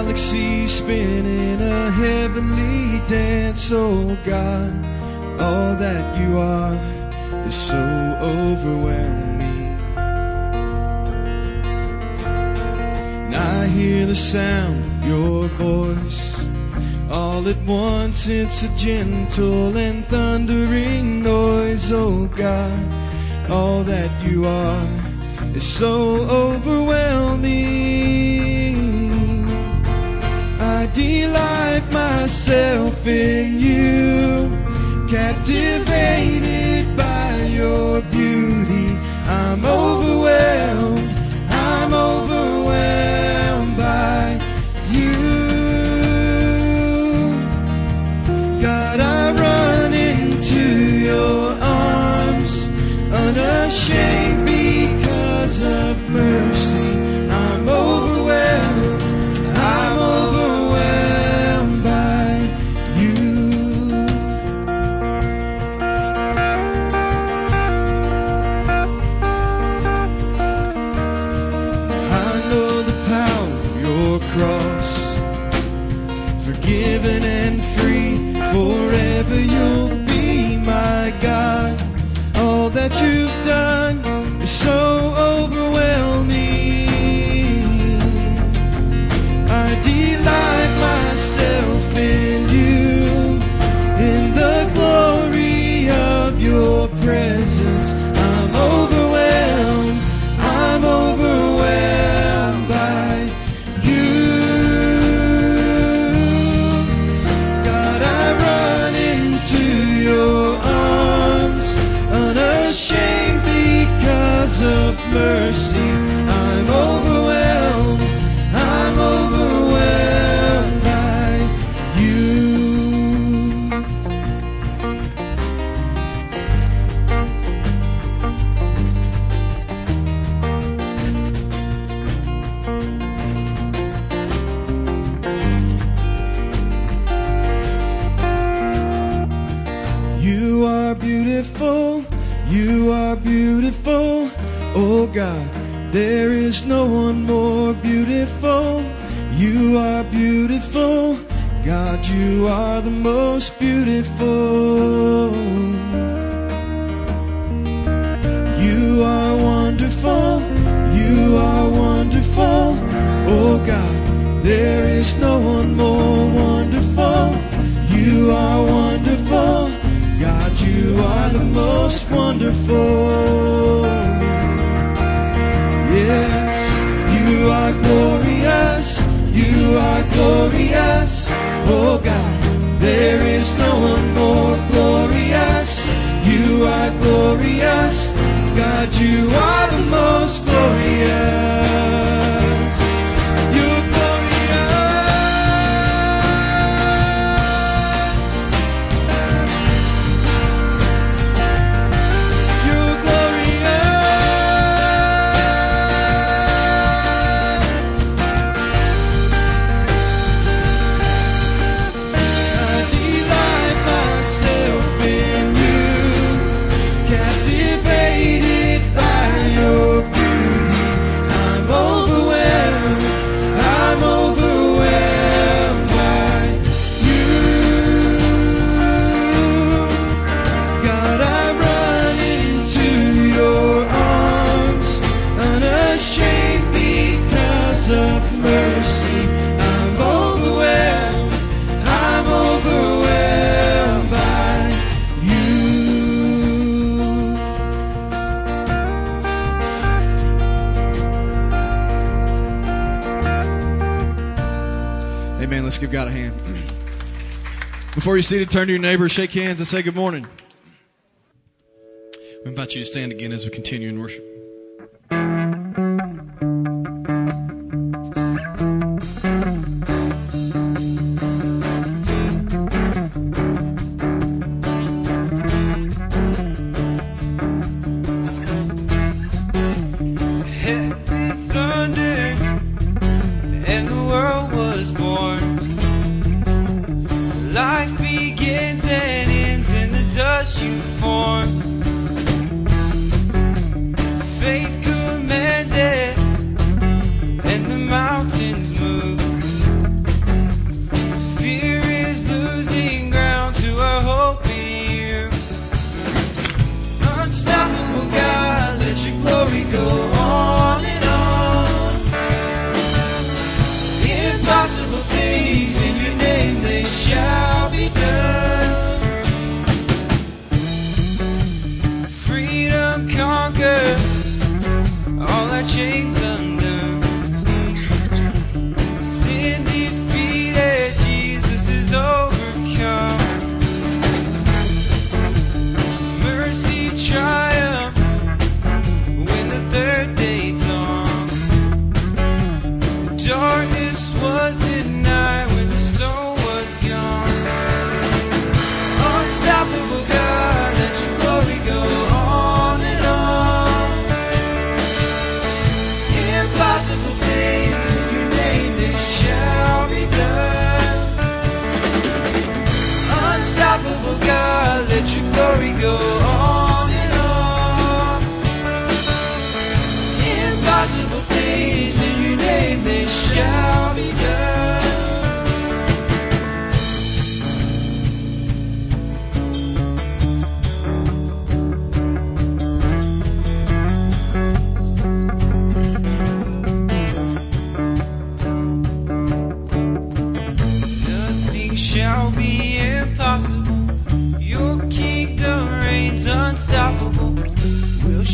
galaxy spinning a heavenly dance. Oh God, all that you are is so overwhelming. And I hear the sound of your voice. All at once it's a gentle and thundering noise. Oh God, all that you are is so overwhelming. I delight myself in you, captivated by your beauty. I'm overwhelmed by you. God, I run into your arms, unashamed because of mercy. I'm overwhelmed by you. I know the power of your cross, forgiven and free. Forever you'll be my God. All that you've done is so overwhelming. I delight myself in you, in the glory of your presence. I'm overwhelmed by you. God, I run into your arms, unashamed because of mercy. I'm overwhelmed by you. You are beautiful, you are beautiful. Oh God, there is no one more beautiful. You are beautiful, God, you are the most beautiful. You are wonderful, you are wonderful. Oh God, there is no one more wonderful. You are wonderful, God, you are the most wonderful. Yes, you are glorious, you are glorious. Oh God, there is no one more glorious. You are glorious, God, you are the most glorious. You're Give God a hand. Before you're seated, turn to your neighbor, shake hands, and say good morning. We invite you to stand again as we continue in worship.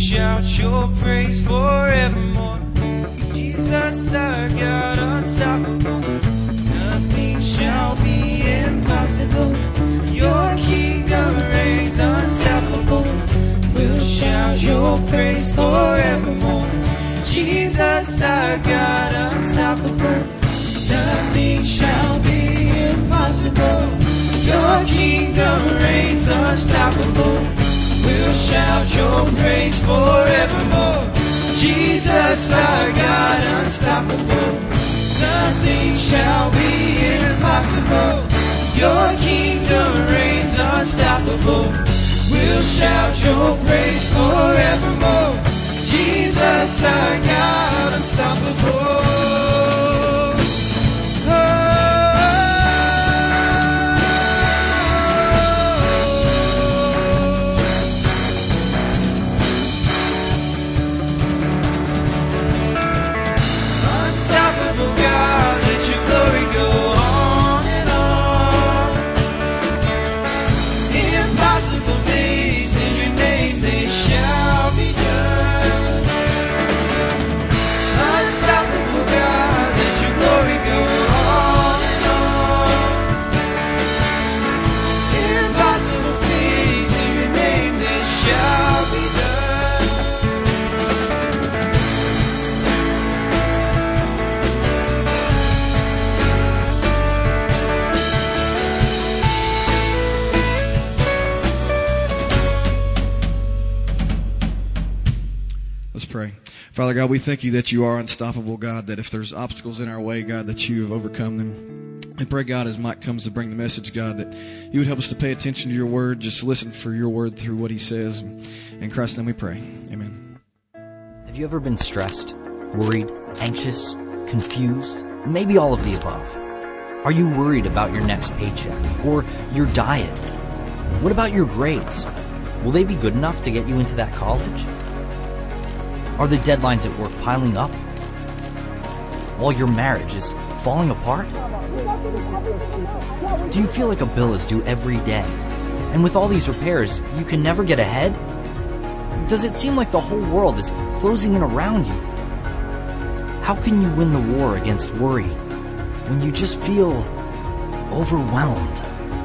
shout your praise forevermore. Jesus, our God, unstoppable. Nothing shall be impossible. Your kingdom reigns unstoppable. We'll shout your praise forevermore. Jesus, our God, unstoppable. Nothing shall be impossible. Your kingdom reigns unstoppable. We'll shout your praise forevermore. Jesus, our God, unstoppable. Nothing shall be impossible. Your kingdom reigns unstoppable. We'll shout your praise forevermore. Jesus, our God, unstoppable. Father God, we thank you that you are unstoppable, God, that if there's obstacles in our way, God, that you have overcome them. I pray, God, as Mike comes to bring the message, God, that you would help us to pay attention to your word, just listen for your word through what he says. In Christ's name we pray. Amen. Have you ever been stressed, worried, anxious, confused? Maybe all of the above. Are you worried about your next paycheck or your diet? What about your grades? Will they be good enough to get you into that college? Are the deadlines at work piling up? While your marriage is falling apart? Do you feel like a bill is due every day? And with all these repairs, you can never get ahead? Does it seem like the whole world is closing in around you? How can you win the war against worry when you just feel overwhelmed?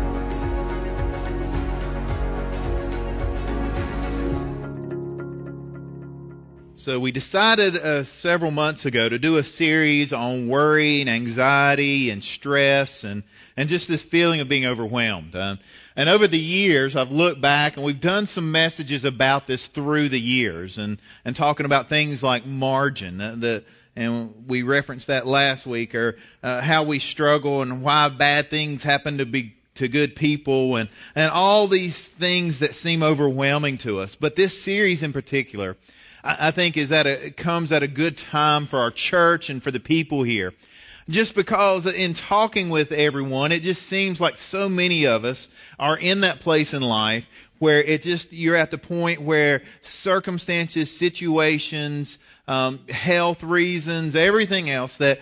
So we decided several months ago to do a series on worry and anxiety and stress and just this feeling of being overwhelmed. And over the years, I've looked back and we've done some messages about this through the years and talking about things like margin. And we referenced that last week, or how we struggle and why bad things happen to good people and all these things that seem overwhelming to us. But this series in particular, I think it comes at a good time for our church and for the people here. Just because in talking with everyone, it just seems like so many of us are in that place in life where you're at the point where circumstances, situations, health reasons, everything else, that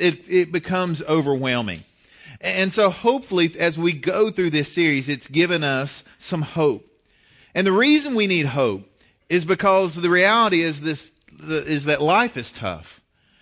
it becomes overwhelming. And so hopefully as we go through this series, it's given us some hope. And the reason we need hope is because the reality is that life is tough.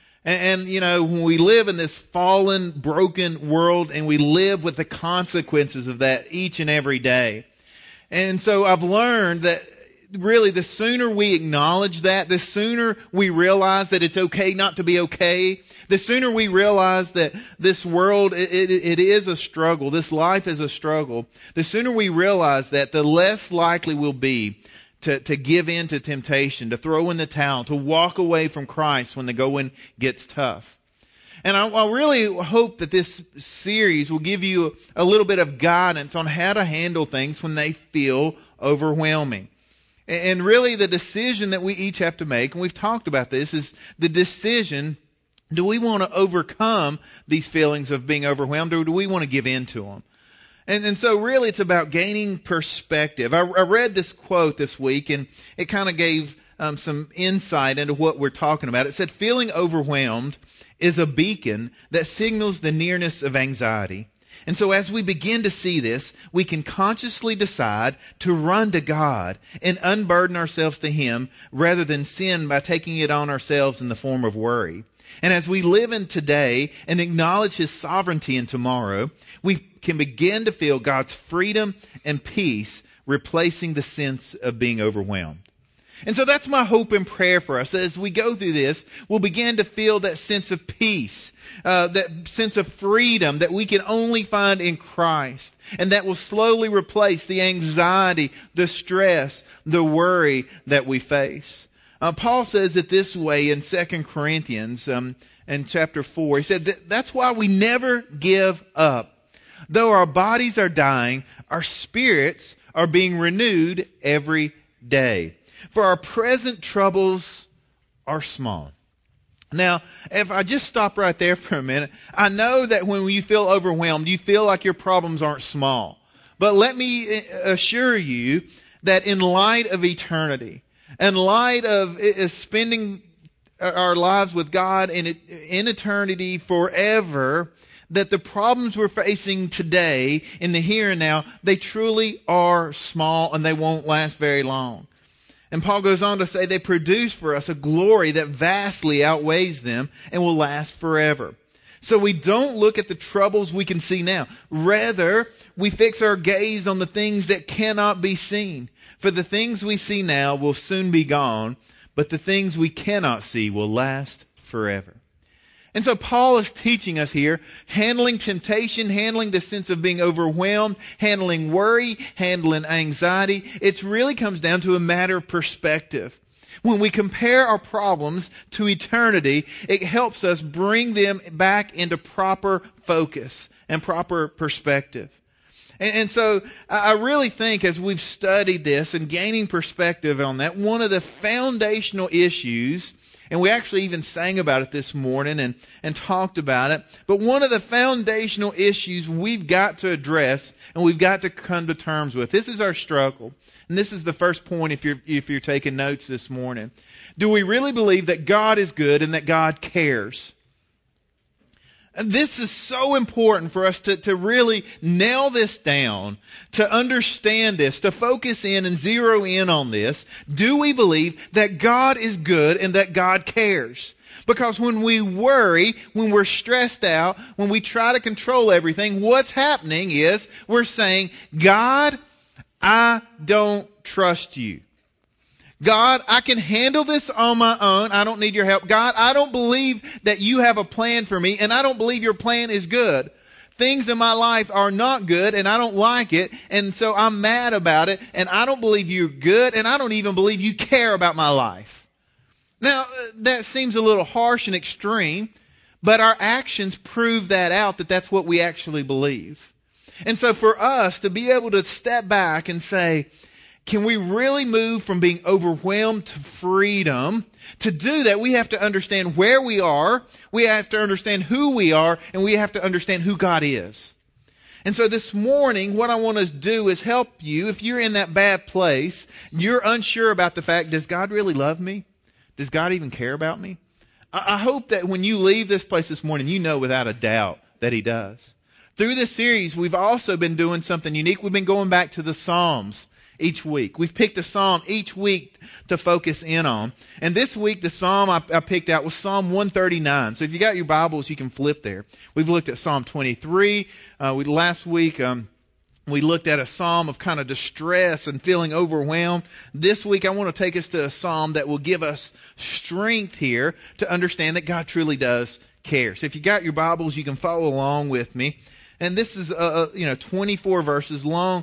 And you know, when we live in this fallen, broken world and we live with the consequences of that each and every day. And so I've learned that really the sooner we acknowledge that, the sooner we realize that it's okay not to be okay, the sooner we realize that this world, it is a struggle, this life is a struggle, the sooner we realize that, the less likely we'll be to give in to temptation, to throw in the towel, to walk away from Christ when the going gets tough. And I really hope that this series will give you a little bit of guidance on how to handle things when they feel overwhelming. And really the decision that we each have to make, and we've talked about this, is the decision, do we want to overcome these feelings of being overwhelmed, or do we want to give in to them? And so really it's about gaining perspective. I read this quote this week, and it kind of gave some insight into what we're talking about. It said, feeling overwhelmed is a beacon that signals the nearness of anxiety. And so as we begin to see this, we can consciously decide to run to God and unburden ourselves to Him rather than sin by taking it on ourselves in the form of worry. And as we live in today and acknowledge His sovereignty in tomorrow, we can begin to feel God's freedom and peace replacing the sense of being overwhelmed. And so that's my hope and prayer for us. As we go through this, we'll begin to feel that sense of peace, that sense of freedom that we can only find in Christ. And that will slowly replace the anxiety, the stress, the worry that we face. Paul says it this way in 2 Corinthians in chapter 4. He said that's why we never give up. Though our bodies are dying, our spirits are being renewed every day. For our present troubles are small. Now, if I just stop right there for a minute, I know that when you feel overwhelmed, you feel like your problems aren't small. But let me assure you that in light of eternity, in light of spending our lives with God in eternity forever, that the problems we're facing today in the here and now, they truly are small and they won't last very long. And Paul goes on to say they produce for us a glory that vastly outweighs them and will last forever. So we don't look at the troubles we can see now. Rather, we fix our gaze on the things that cannot be seen. For the things we see now will soon be gone, but the things we cannot see will last forever. And so Paul is teaching us here, handling temptation, handling the sense of being overwhelmed, handling worry, handling anxiety. It really comes down to a matter of perspective. When we compare our problems to eternity, it helps us bring them back into proper focus and proper perspective. And so I really think as we've studied this and gaining perspective on that, one of the foundational issues, and we actually even sang about it this morning and talked about it. But one of the foundational issues we've got to address and we've got to come to terms with. This is our struggle. And this is the first point if you're taking notes this morning. Do we really believe that God is good and that God cares? And this is so important for us to really nail this down, to understand this, to focus in and zero in on this. Do we believe that God is good and that God cares? Because when we worry, when we're stressed out, when we try to control everything, what's happening is we're saying, God, I don't trust you. God, I can handle this on my own. I don't need your help. God, I don't believe that you have a plan for me, and I don't believe your plan is good. Things in my life are not good, and I don't like it, and so I'm mad about it, and I don't believe you're good, and I don't even believe you care about my life. Now, that seems a little harsh and extreme, but our actions prove that out, that that's what we actually believe. And so for us to be able to step back and say, can we really move from being overwhelmed to freedom? To do that, we have to understand where we are, we have to understand who we are, and we have to understand who God is. And so this morning, what I want to do is help you. If you're in that bad place, you're unsure about the fact, does God really love me? Does God even care about me? I hope that when you leave this place this morning, you know without a doubt that He does. Through this series, we've also been doing something unique. We've been going back to the Psalms each week. We've picked a psalm each week to focus in on. And this week, the psalm I picked out was Psalm 139. So if you got your Bibles, you can flip there. We've looked at Psalm 23. Last week, we looked at a psalm of kind of distress and feeling overwhelmed. This week, I want to take us to a psalm that will give us strength here to understand that God truly does care. So if you got your Bibles, you can follow along with me. And this is 24 verses long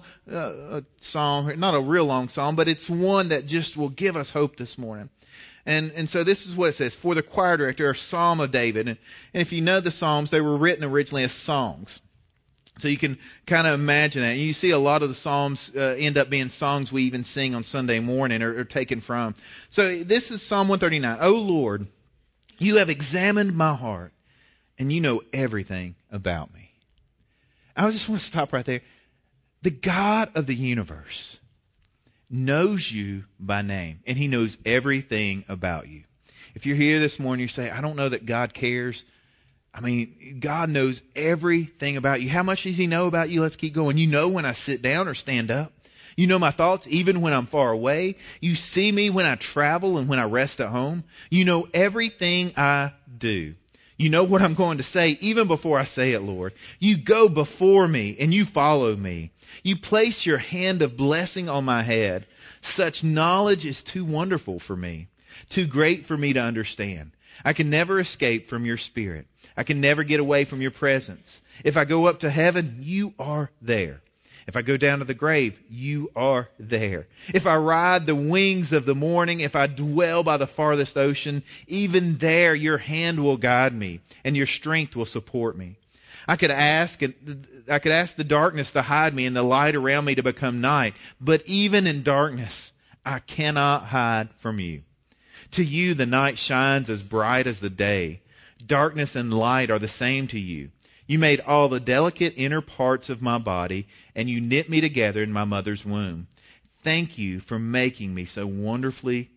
psalm, not a real long psalm, but it's one that just will give us hope this morning. And so this is what it says, for the choir director, a psalm of David. And if you know the psalms, they were written originally as songs. So you can kind of imagine that. And you see a lot of the psalms end up being songs we even sing on Sunday morning or taken from. So this is Psalm 139. O Lord, you have examined my heart, and you know everything about me. I just want to stop right there. The God of the universe knows you by name, and He knows everything about you. If you're here this morning, you say, I don't know that God cares. I mean, God knows everything about you. How much does He know about you? Let's keep going. You know when I sit down or stand up. You know my thoughts even when I'm far away. You see me when I travel and when I rest at home. You know everything I do. You know what I'm going to say even before I say it, Lord. You go before me and you follow me. You place your hand of blessing on my head. Such knowledge is too wonderful for me, too great for me to understand. I can never escape from your Spirit. I can never get away from your presence. If I go up to heaven, you are there. If I go down to the grave, you are there. If I ride the wings of the morning, if I dwell by the farthest ocean, even there your hand will guide me and your strength will support me. I could ask the darkness to hide me and the light around me to become night, but even in darkness, I cannot hide from you. To you, the night shines as bright as the day. Darkness and light are the same to you. You made all the delicate inner parts of my body, and you knit me together in my mother's womb. Thank you for making me so wonderfully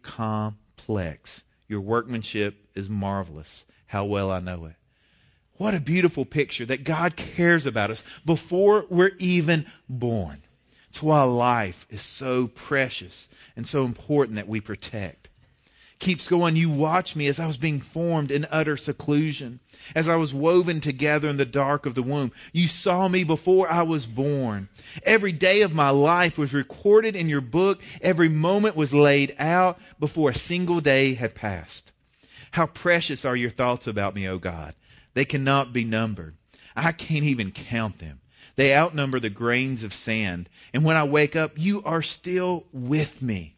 complex. Your workmanship is marvelous. How well I know it. What a beautiful picture that God cares about us before we're even born. It's why life is so precious and so important that we protect. Keeps going. You watched me as I was being formed in utter seclusion, as I was woven together in the dark of the womb. You saw me before I was born. Every day of my life was recorded in your book. Every moment was laid out before a single day had passed. How precious are your thoughts about me, O God. They cannot be numbered. I can't even count them. They outnumber the grains of sand. And when I wake up, you are still with me.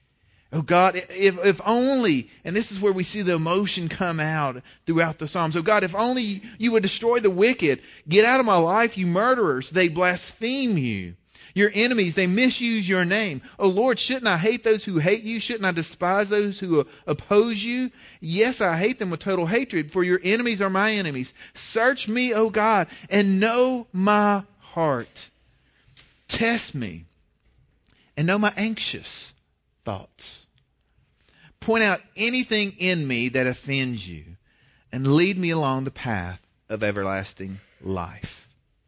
Oh God, if only, and this is where we see the emotion come out throughout the Psalms. Oh God, if only you would destroy the wicked. Get out of my life, you murderers. They blaspheme you. Your enemies, they misuse your name. Oh Lord, shouldn't I hate those who hate you? Shouldn't I despise those who oppose you? Yes, I hate them with total hatred, for your enemies are my enemies. Search me, O God, and know my heart. Test me and know my anxious thoughts. Point out anything in me that offends you and lead me along the path of everlasting life.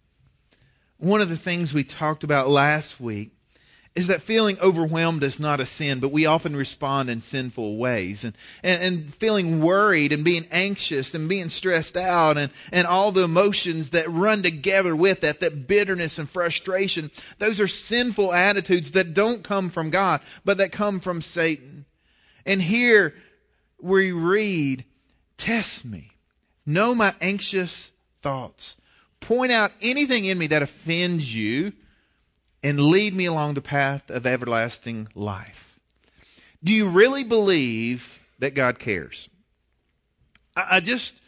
One of the things we talked about last week is that feeling overwhelmed is not a sin, but we often respond in sinful ways. And feeling worried and being anxious and being stressed out and all the emotions that run together with that bitterness and frustration, those are sinful attitudes that don't come from God, but that come from Satan. And here we read, test me, know my anxious thoughts, point out anything in me that offends you, and lead me along the path of everlasting life. Do you really believe that God cares? I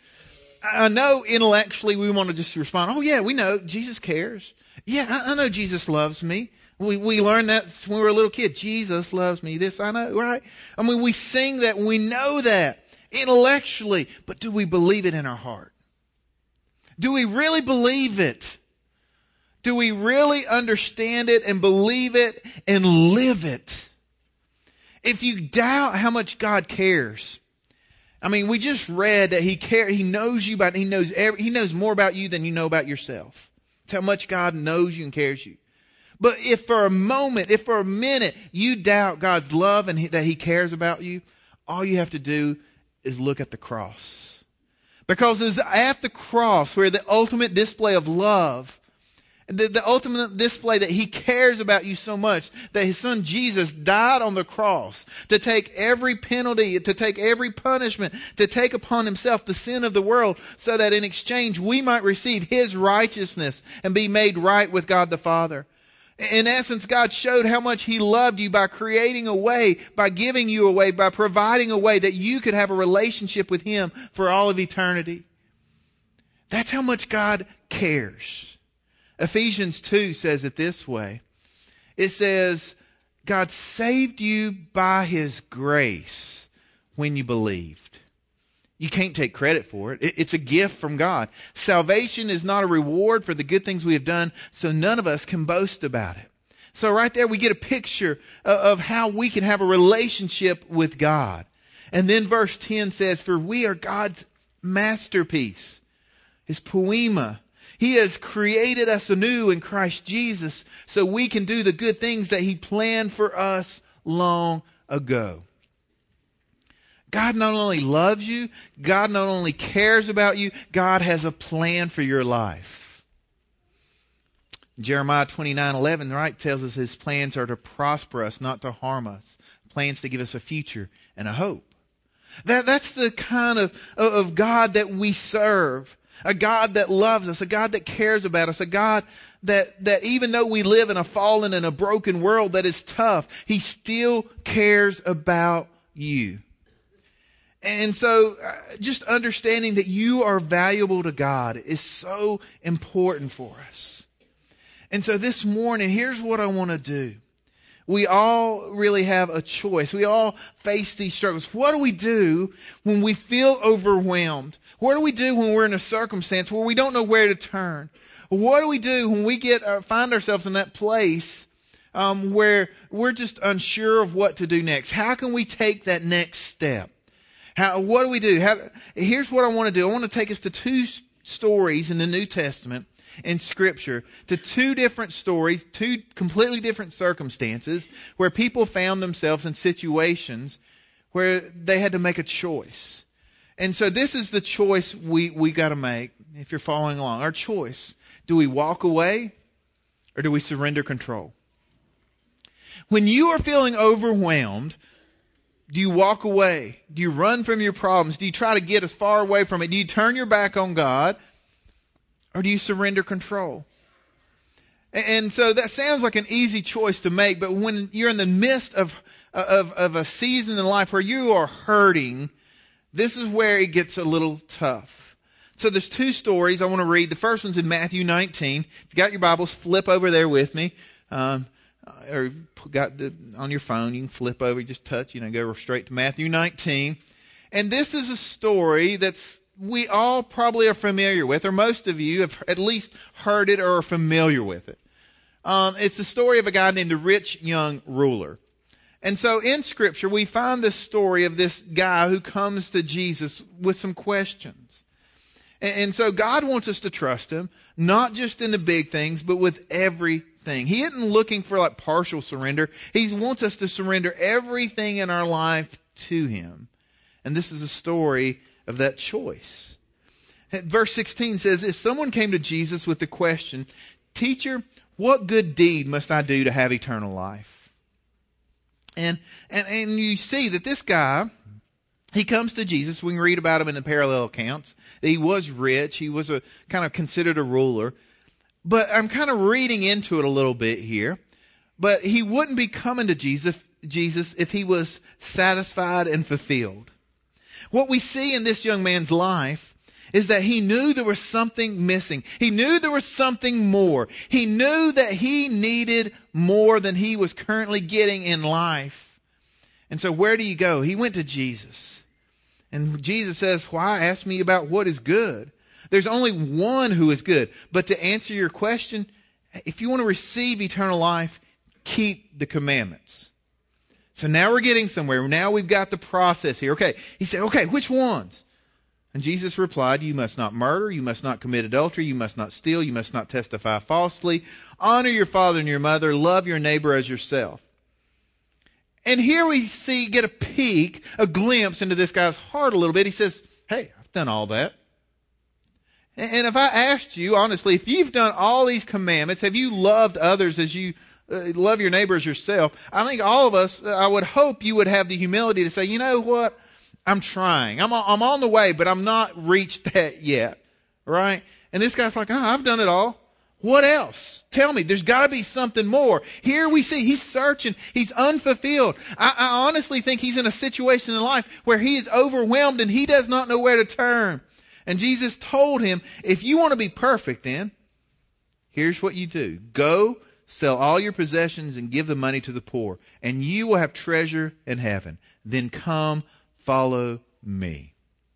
know intellectually we want to just respond, oh yeah, we know Jesus cares. Yeah, I know Jesus loves me. We learned that when we were a little kid. Jesus loves me. This I know, right? I mean, we sing that. We know that intellectually. But do we believe it in our heart? Do we really believe it? Do we really understand it and believe it and live it? If you doubt how much God cares, I mean, we just read that He cares. He knows you, but He knows more about you than you know about yourself. It's how much God knows you and cares you. But if for a minute you doubt God's love and that He cares about you, all you have to do is look at the cross. Because it's at the cross where the ultimate display of love, the ultimate display that He cares about you so much, that His Son Jesus died on the cross to take every penalty, to take every punishment, to take upon Himself the sin of the world, so that in exchange we might receive His righteousness and be made right with God the Father. In essence, God showed how much He loved you by creating a way, by giving you a way, by providing a way that you could have a relationship with Him for all of eternity. That's how much God cares. Ephesians 2 says it this way. It says, God saved you by His grace when you believed. You can't take credit for it. It's a gift from God. Salvation is not a reward for the good things we have done, so none of us can boast about it. So right there we get a picture of how we can have a relationship with God. And then verse 10 says, for we are God's masterpiece. his poema. He has created us anew in Christ Jesus so we can do the good things that he planned for us long ago. God not only loves you, God not only cares about you, God has a plan for your life. Jeremiah 29:11, right, tells us his plans are to prosper us, not to harm us. Plans to give us a future and a hope. That's the kind of God that we serve. A God that loves us, a God that cares about us, a God that even though we live in a fallen and a broken world that is tough, he still cares about you. And so just understanding that you are valuable to God is so important for us. And so this morning, here's what I want to do. We all really have a choice. We all face these struggles. What do we do when we feel overwhelmed? What do we do when we're in a circumstance where we don't know where to turn? What do we do when we find ourselves in that place where we're just unsure of what to do next? How can we take that next step? What do we do? Here's what I want to do. I want to take us to two stories in the New Testament in Scripture, to two different stories, two completely different circumstances where people found themselves in situations where they had to make a choice. And so this is the choice we got to make if you're following along. Our choice. Do we walk away or do we surrender control? When you are feeling overwhelmed, do you walk away? Do you run from your problems? Do you try to get as far away from it? Do you turn your back on God? Or do you surrender control? And so that sounds like an easy choice to make, but when you're in the midst of a season in life where you are hurting, this is where it gets a little tough. So there's two stories I want to read. The first one's in Matthew 19. If you got your Bibles, flip over there with me. Or on your phone, you can flip over, just touch, go straight to Matthew 19. And this is a story that's we all probably are familiar with, or most of you have at least heard it or are familiar with it. It's the story of a guy named the rich young ruler. And so in Scripture, we find this story of this guy who comes to Jesus with some questions. And so God wants us to trust him, not just in the big things, but with everything. He isn't looking for like partial surrender. He wants us to surrender everything in our life to him. And this is a story of that choice. Verse 16 says, if someone came to Jesus with the question, "Teacher, what good deed must I do to have eternal life?" And you see that this guy, he comes to Jesus. We can read about him in the parallel accounts. He was rich. He was kind of considered a ruler. But I'm kind of reading into it a little bit here. But he wouldn't be coming to Jesus if he was satisfied and fulfilled. What we see in this young man's life is that he knew there was something missing. He knew there was something more. He knew that he needed more than he was currently getting in life. And so where do you go? He went to Jesus. And Jesus says, why ask me about what is good? There's only one who is good. But to answer your question, if you want to receive eternal life, keep the commandments. So now we're getting somewhere. Now we've got the process here. Okay. He said, okay, which ones? And Jesus replied, you must not murder. You must not commit adultery. You must not steal. You must not testify falsely. Honor your father and your mother. Love your neighbor as yourself. And here we get a peek, a glimpse into this guy's heart a little bit. He says, hey, I've done all that. And if I asked you, honestly, if you've done all these commandments, have you loved others as you love your neighbor as yourself? I think all of us, I would hope you would have the humility to say, you know what? I'm trying. I'm on the way, but I'm not reached that yet. Right? And this guy's like, I've done it all. What else? Tell me. There's got to be something more. Here we see he's searching. He's unfulfilled. I honestly think he's in a situation in life where he is overwhelmed and he does not know where to turn. And Jesus told him, if you want to be perfect, then here's what you do. Go, sell all your possessions and give the money to the poor, and you will have treasure in heaven. Then come, follow me.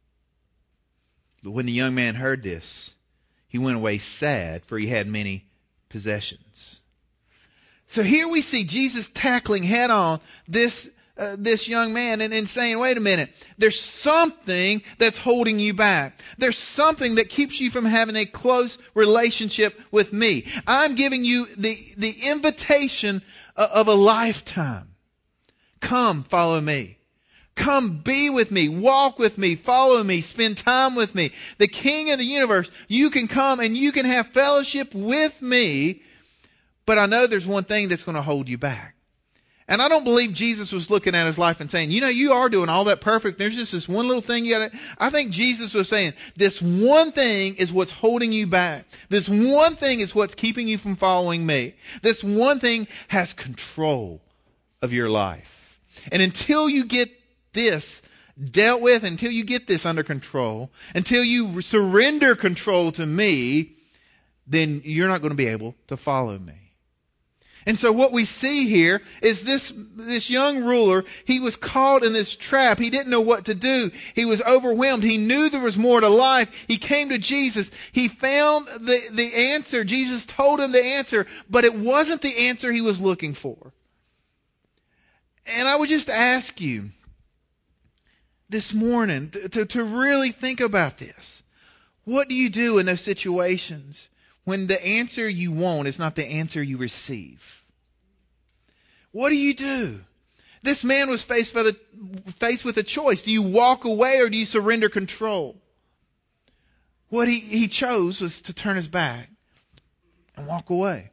But when the young man heard this, he went away sad, for he had many possessions. So here we see Jesus tackling head on this this young man and saying, wait a minute, there's something that's holding you back. There's something that keeps you from having a close relationship with me. I'm giving you the invitation of a lifetime. Come, follow me. Come be with me, walk with me, follow me, spend time with me. The King of the universe, you can come and you can have fellowship with me, but I know there's one thing that's going to hold you back. And I don't believe Jesus was looking at his life and saying, you are doing all that perfect. There's just this one little thing you got to. I think Jesus was saying, this one thing is what's holding you back. This one thing is what's keeping you from following me. This one thing has control of your life. And until you get this dealt with, until you get this under control, until you surrender control to me, then you're not going to be able to follow me. And so what we see here is this young ruler, he was caught in this trap. He didn't know what to do. He was overwhelmed. He knew there was more to life. He came to Jesus. He found the answer. Jesus told him the answer, but it wasn't the answer he was looking for. And I would just ask you this morning to really think about this. What do you do in those situations when the answer you want is not the answer you receive? What do you do? This man was faced with a choice. Do you walk away or do you surrender control? What he chose was to turn his back and walk away.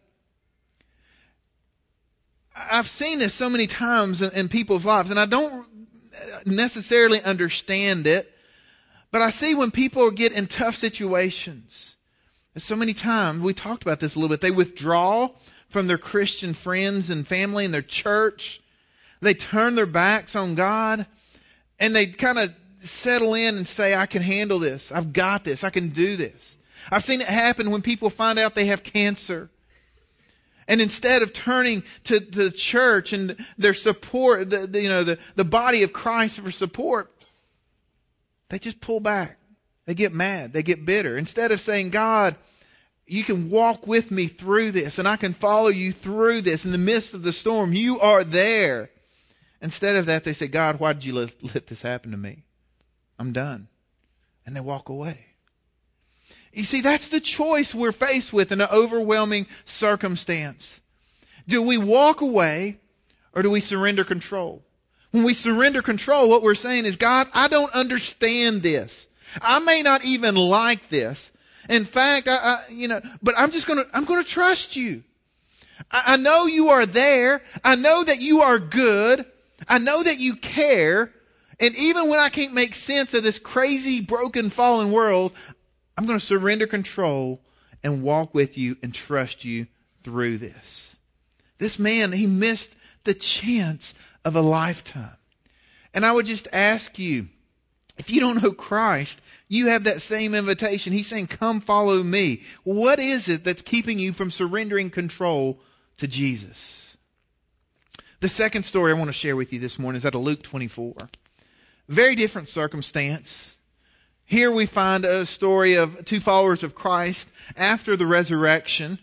I've seen this so many times in people's lives, and I don't necessarily understand it, but I see when people get in tough situations, so many times, we talked about this a little bit, they withdraw from their Christian friends and family and their church. They turn their backs on God, and they kind of settle in and say, I can handle this. I've got this. I can do this. I've seen it happen when people find out they have cancer. And instead of turning to the church and their support, the body of Christ for support, they just pull back. They get mad. They get bitter. Instead of saying, God, you can walk with me through this and I can follow you through this in the midst of the storm. You are there. Instead of that, they say, God, why did you let this happen to me? I'm done. And they walk away. You see, that's the choice we're faced with in an overwhelming circumstance. Do we walk away or do we surrender control? When we surrender control, what we're saying is, God, I don't understand this. I may not even like this. In fact, but I'm going to trust you. I know you are there. I know that you are good. I know that you care. And even when I can't make sense of this crazy, broken, fallen world, I'm going to surrender control and walk with you and trust you through this. This man, he missed the chance of a lifetime. And I would just ask you, if you don't know Christ, you have that same invitation. He's saying, come follow me. What is it that's keeping you from surrendering control to Jesus? The second story I want to share with you this morning is out of Luke 24. Very different circumstance. Here we find a story of two followers of Christ after the resurrection.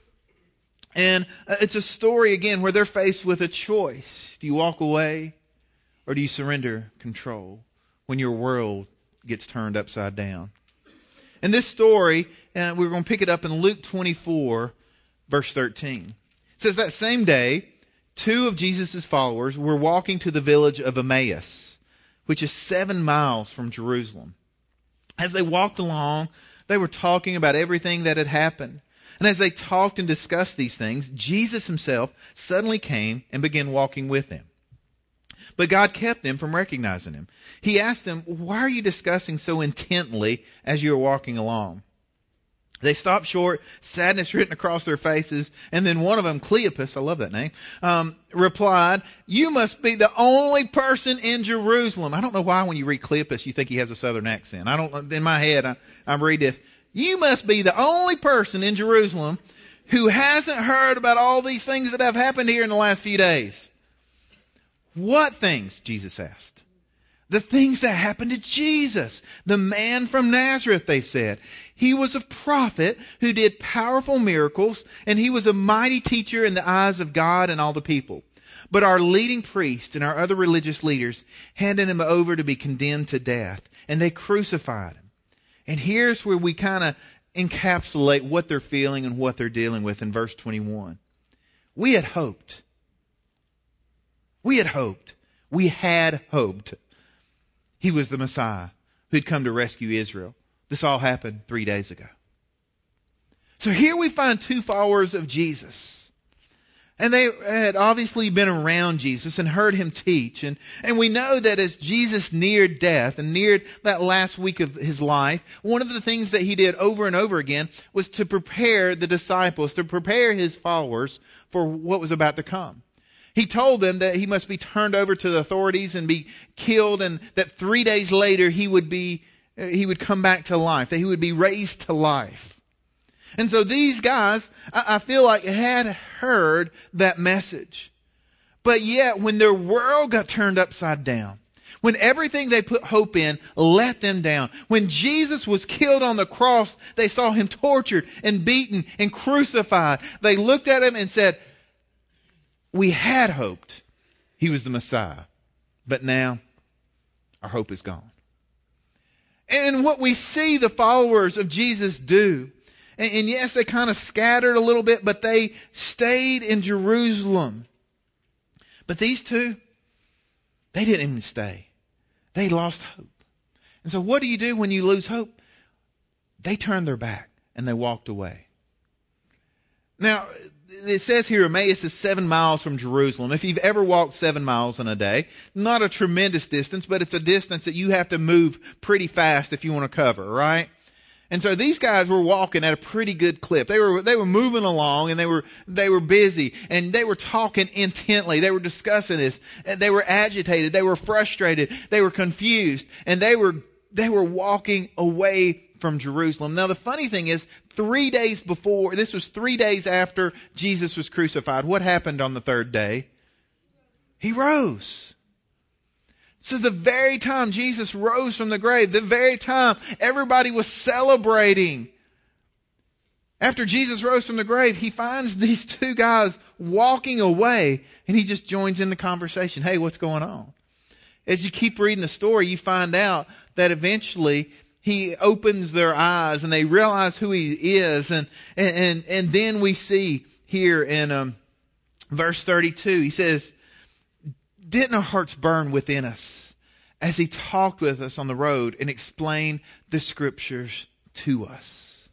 And it's a story, again, where they're faced with a choice. Do you walk away or do you surrender control when your world gets turned upside down? In this story, we're going to pick it up in Luke 24, verse 13. It says, that same day, two of Jesus' followers were walking to the village of Emmaus, which is 7 miles from Jerusalem. As they walked along, they were talking about everything that had happened. And as they talked and discussed these things, Jesus himself suddenly came and began walking with them. But God kept them from recognizing him. He asked them, why are you discussing so intently as you are walking along? They stopped short, sadness written across their faces, and then one of them, Cleopas, I love that name, replied, you must be the only person in Jerusalem. I don't know why when you read Cleopas you think he has a southern accent. In my head, I'm reading this. You must be the only person in Jerusalem who hasn't heard about all these things that have happened here in the last few days. What things? Jesus asked. The things that happened to Jesus, the man from Nazareth, they said. He was a prophet who did powerful miracles, and he was a mighty teacher in the eyes of God and all the people. But our leading priest and our other religious leaders handed him over to be condemned to death, and they crucified him. And here's where we kind of encapsulate what they're feeling and what they're dealing with in verse 21. We had hoped. We had hoped. We had hoped he was the Messiah who'd come to rescue Israel. This all happened 3 days ago. So here we find two followers of Jesus. And they had obviously been around Jesus and heard him teach. And we know that as Jesus neared death and neared that last week of his life, one of the things that he did over and over again was to prepare the disciples, to prepare his followers for what was about to come. He told them that he must be turned over to the authorities and be killed, and that 3 days later he would come back to life, that he would be raised to life. And so these guys, I feel like, had heard that message. But yet, when their world got turned upside down, when everything they put hope in let them down, when Jesus was killed on the cross, they saw him tortured and beaten and crucified. They looked at him and said, we had hoped he was the Messiah, but now our hope is gone. And what we see the followers of Jesus do, and yes, they kind of scattered a little bit, but they stayed in Jerusalem. But these two, they didn't even stay. They lost hope. And so what do you do when you lose hope? They turned their back and they walked away. Now, it says here Emmaus is 7 miles from Jerusalem. If you've ever walked 7 miles in a day, not a tremendous distance, but it's a distance that you have to move pretty fast if you want to cover, right? And so these guys were walking at a pretty good clip. They were moving along, and they were busy, and they were talking intently. They were discussing this. They were agitated. They were frustrated. They were confused, and they were walking away from Jerusalem. Now the funny thing is, 3 days before, this was 3 days after Jesus was crucified. What happened on the third day? He rose. So the very time Jesus rose from the grave, the very time everybody was celebrating, after Jesus rose from the grave, he finds these two guys walking away, and he just joins in the conversation. Hey, what's going on? As you keep reading the story, you find out that eventually he opens their eyes and they realize who he is. And then we see here in verse 32, he says, didn't our hearts burn within us as he talked with us on the road and explained the scriptures to us?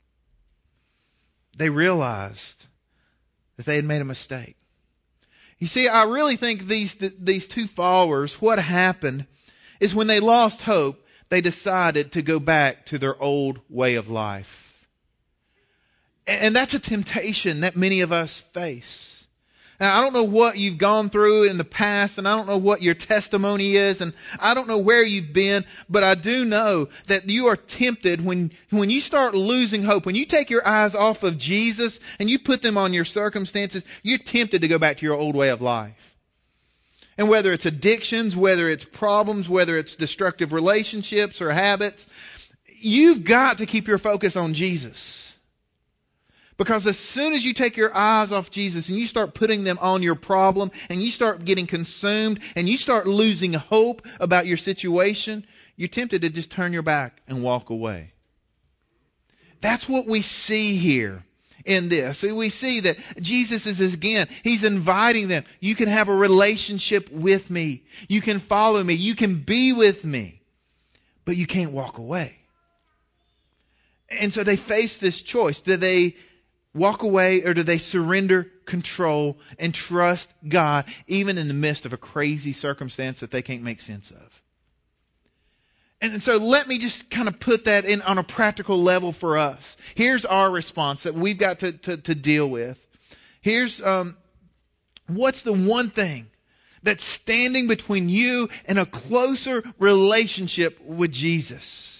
They realized that they had made a mistake. You see, I really think these two followers, what happened is when they lost hope, they decided to go back to their old way of life. And that's a temptation that many of us face. Now, I don't know what you've gone through in the past, and I don't know what your testimony is, and I don't know where you've been, but I do know that you are tempted when you start losing hope, when you take your eyes off of Jesus and you put them on your circumstances, you're tempted to go back to your old way of life. And whether it's addictions, whether it's problems, whether it's destructive relationships or habits, you've got to keep your focus on Jesus. Because as soon as you take your eyes off Jesus and you start putting them on your problem and you start getting consumed and you start losing hope about your situation, you're tempted to just turn your back and walk away. That's what we see here in this. We see that Jesus is, again, he's inviting them. You can have a relationship with me. You can follow me. You can be with me. But you can't walk away. And so they face this choice. Do they walk away, or do they surrender control and trust God even in the midst of a crazy circumstance that they can't make sense of? And so let me just kind of put that in on a practical level for us. Here's our response that we've got to deal with. Here's what's the one thing that's standing between you and a closer relationship with Jesus?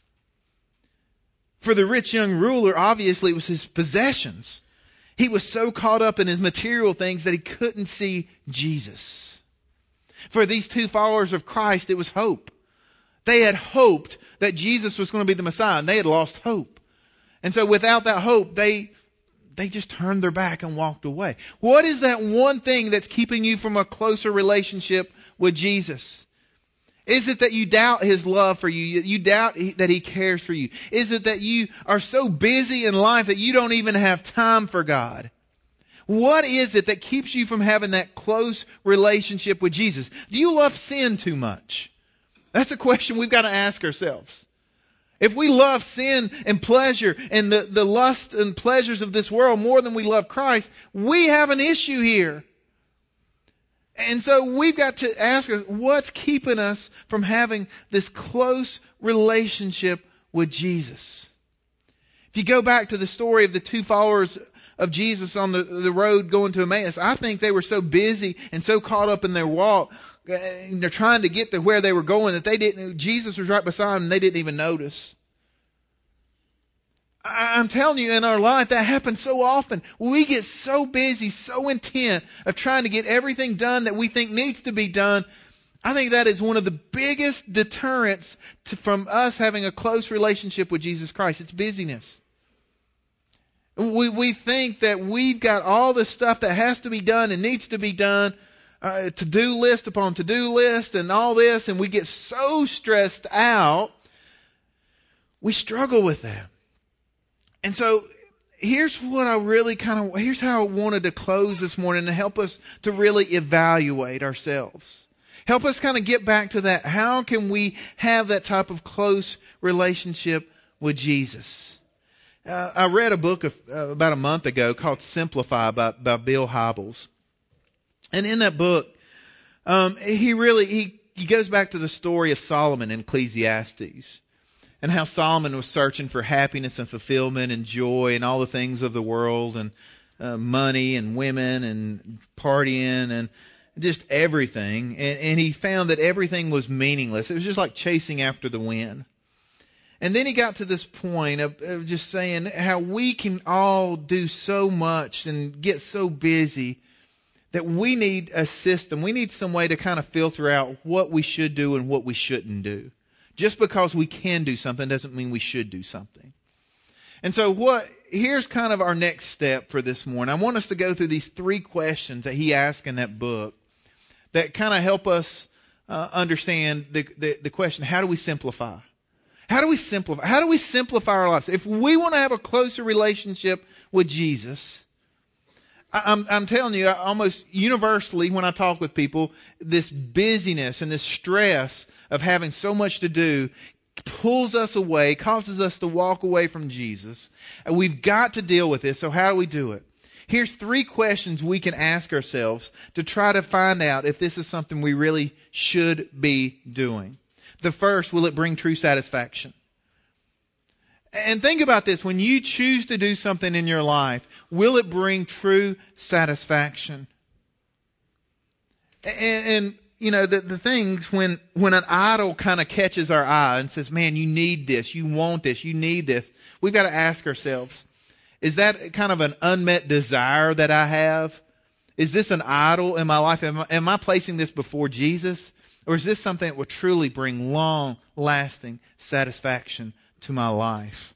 For the rich young ruler, obviously it was his possessions. He was so caught up in his material things that he couldn't see Jesus. For these two followers of Christ, it was hope. They had hoped that Jesus was going to be the Messiah, and they had lost hope. And so without that hope, they they just turned their back and walked away. What is that one thing that's keeping you from a closer relationship with Jesus? Is it that you doubt His love for you? You doubt that He cares for you? Is it that you are so busy in life that you don't even have time for God? What is it that keeps you from having that close relationship with Jesus? Do you love sin too much? That's a question we've got to ask ourselves. If we love sin and pleasure and the lust and pleasures of this world more than we love Christ, we have an issue here. And so we've got to ask us, what's keeping us from having this close relationship with Jesus? If you go back to the story of the two followers of Jesus on the road going to Emmaus, I think they were so busy and so caught up in their walk, and they're trying to get to where they were going, that Jesus was right beside them and they didn't even notice. I'm telling you, in our life, that happens so often. We get so busy, so intent of trying to get everything done that we think needs to be done. I think that is one of the biggest deterrents from us having a close relationship with Jesus Christ. It's busyness. We think that we've got all this stuff that has to be done and needs to be done, to-do list upon to-do list and all this, and we get so stressed out, we struggle with that. And so here's how I wanted to close this morning to help us to really evaluate ourselves. Help us kind of get back to that. How can we have that type of close relationship with Jesus? I read a book about a month ago called Simplify by Bill Hybels. And in that book, he goes back to the story of Solomon in Ecclesiastes. And how Solomon was searching for happiness and fulfillment and joy and all the things of the world and money and women and partying and just everything. And he found that everything was meaningless. It was just like chasing after the wind. And then he got to this point of just saying how we can all do so much and get so busy that we need a system. We need some way to kind of filter out what we should do and what we shouldn't do. Just because we can do something doesn't mean we should do something. And so here's kind of our next step for this morning. I want us to go through these 3 questions that he asked in that book that kind of help us understand the question, how do we simplify? How do we simplify? How do we simplify our lives? If we want to have a closer relationship with Jesus, I'm telling you, almost universally when I talk with people, this busyness and this stress of having so much to do pulls us away, causes us to walk away from Jesus. And we've got to deal with this. So how do we do it? Here's 3 questions we can ask ourselves to try to find out if this is something we really should be doing. The first, will it bring true satisfaction? And think about this. When you choose to do something in your life, will it bring true satisfaction? And you know, the things when an idol kind of catches our eye and says, man, you need this, you want this, you need this, we've got to ask ourselves, is that kind of an unmet desire that I have? Is this an idol in my life? Am I placing this before Jesus? Or is this something that will truly bring long-lasting satisfaction to my life?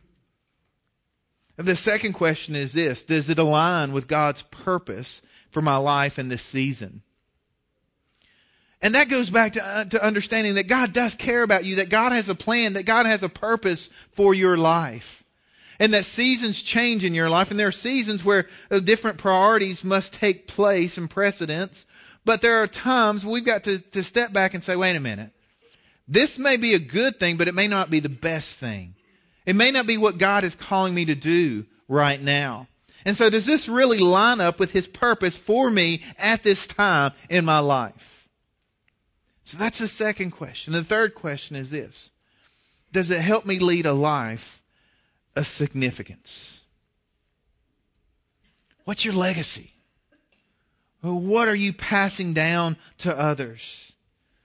The second question is this: does it align with God's purpose for my life in this season? And that goes back to understanding that God does care about you, that God has a plan, that God has a purpose for your life. And that seasons change in your life, and there are seasons where different priorities must take place and precedence. But there are times we've got to step back and say, wait a minute. This may be a good thing, but it may not be the best thing. It may not be what God is calling me to do right now. And so does this really line up with His purpose for me at this time in my life? So that's the second question. The third question is this: does it help me lead a life of significance? What's your legacy? What are you passing down to others?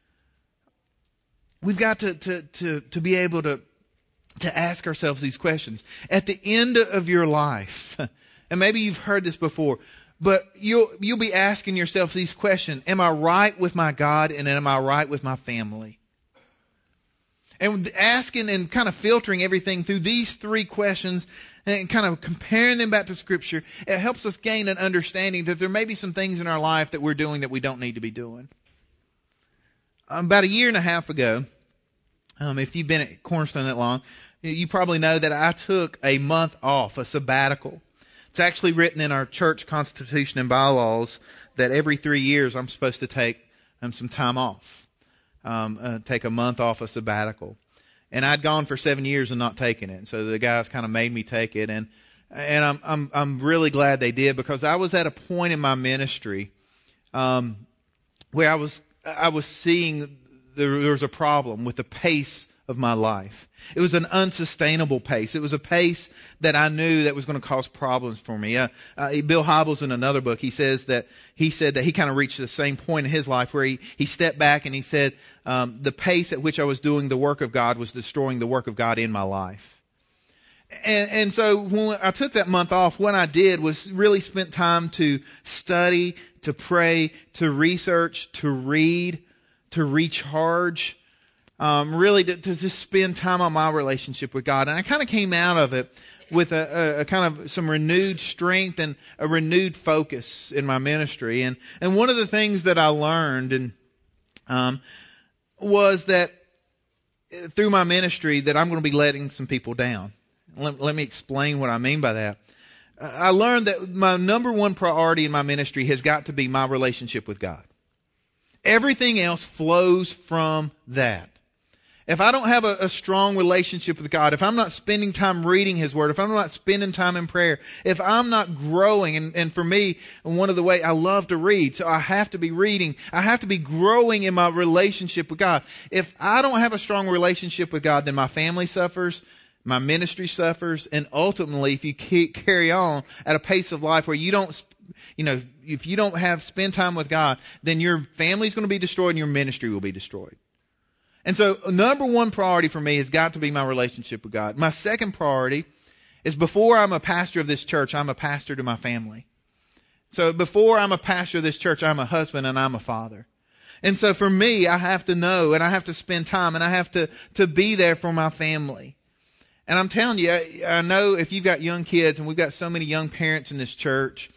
We've got to be able to ask ourselves these questions. At the end of your life, and maybe you've heard this before, but you'll be asking yourself these questions. Am I right with my God, and am I right with my family? And asking and kind of filtering everything through these 3 questions and kind of comparing them back to Scripture, it helps us gain an understanding that there may be some things in our life that we're doing that we don't need to be doing. About a year and a half ago, if you've been at Cornerstone that long, you probably know that I took a month off, a sabbatical. It's actually written in our church constitution and bylaws that every 3 years I'm supposed to take some time off, take a month off, a sabbatical. And I'd gone for 7 years and not taken it. So the guys kind of made me take it, and I'm really glad they did, because I was at a point in my ministry where I was seeing there was a problem with the pace of my life. It was an unsustainable pace. It was a pace that I knew that was going to cause problems for me. Bill Hybels, in another book, he said that he kind of reached the same point in his life where he stepped back and he said, the pace at which I was doing the work of God was destroying the work of God in my life. And so when I took that month off, what I did was really spent time to study, to pray, to research, to read, to recharge, really to just spend time on my relationship with God. And I kind of came out of it with a kind of some renewed strength and a renewed focus in my ministry. And one of the things that I learned was that through my ministry that I'm going to be letting some people down. Let me explain what I mean by that. I learned that my number one priority in my ministry has got to be my relationship with God. Everything else flows from that. If I don't have a strong relationship with God, if I'm not spending time reading His Word, if I'm not spending time in prayer, if I'm not growing, and for me, one of the ways I love to read, so I have to be reading, I have to be growing in my relationship with God. If I don't have a strong relationship with God, then my family suffers, my ministry suffers, and ultimately, if you carry on at a pace of life where you don't, if you don't spend time with God, then your family's going to be destroyed and your ministry will be destroyed. And so number one priority for me has got to be my relationship with God. My second priority is, before I'm a pastor of this church, I'm a pastor to my family. So before I'm a pastor of this church, I'm a husband and I'm a father. And so for me, I have to know, and I have to spend time, and I have to be there for my family. And I'm telling you, I know if you've got young kids, and we've got so many young parents in this church,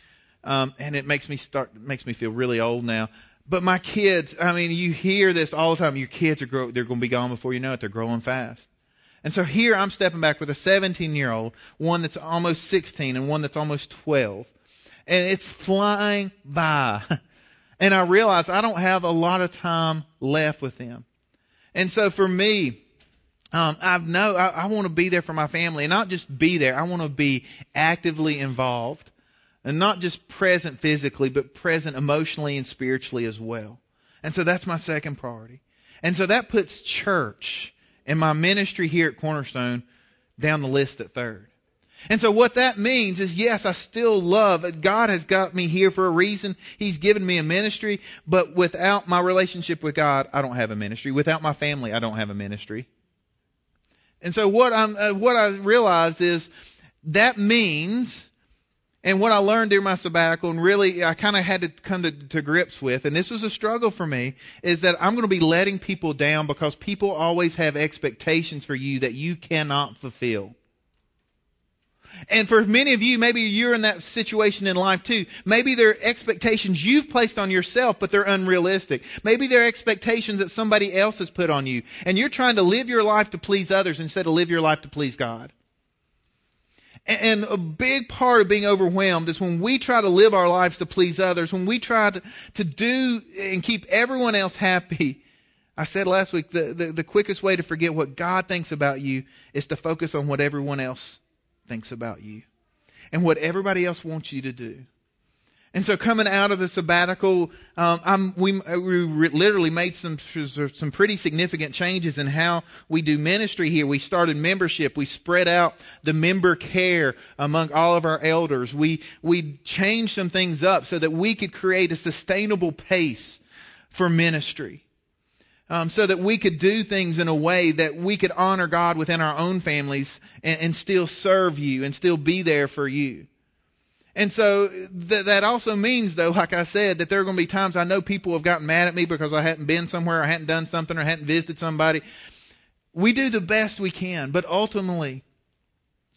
and it makes me feel really old now. But my kids, I mean, you hear this all the time. Your kids they're going to be gone before you know it. They're growing fast. And so here I'm stepping back with a 17-year-old, one that's almost 16 and one that's almost 12. And it's flying by. And I realize I don't have a lot of time left with them. And so for me, I want to be there for my family, and not just be there. I want to be actively involved. And not just present physically, but present emotionally and spiritually as well. And so that's my second priority. And so that puts church and my ministry here at Cornerstone down the list at third. And so what that means is, yes, I still love, God has got me here for a reason. He's given me a ministry, but without my relationship with God, I don't have a ministry. Without my family, I don't have a ministry. And so what I realized is that means, and what I learned during my sabbatical, and really I kind of had to come to grips with, and this was a struggle for me, is that I'm going to be letting people down because people always have expectations for you that you cannot fulfill. And for many of you, maybe you're in that situation in life too. Maybe they're expectations you've placed on yourself, but they're unrealistic. Maybe they're expectations that somebody else has put on you, and you're trying to live your life to please others instead of live your life to please God. And a big part of being overwhelmed is when we try to live our lives to please others, when we try to do and keep everyone else happy. I said last week, the quickest way to forget what God thinks about you is to focus on what everyone else thinks about you and what everybody else wants you to do. And so coming out of the sabbatical, we literally made some pretty significant changes in how we do ministry here. We started membership. We spread out the member care among all of our elders. We changed some things up so that we could create a sustainable pace for ministry. So that we could do things in a way that we could honor God within our own families and still serve you and still be there for you. And so that also means, though, like I said, that there are going to be times I know people have gotten mad at me because I hadn't been somewhere, I hadn't done something, or hadn't visited somebody. We do the best we can, but ultimately,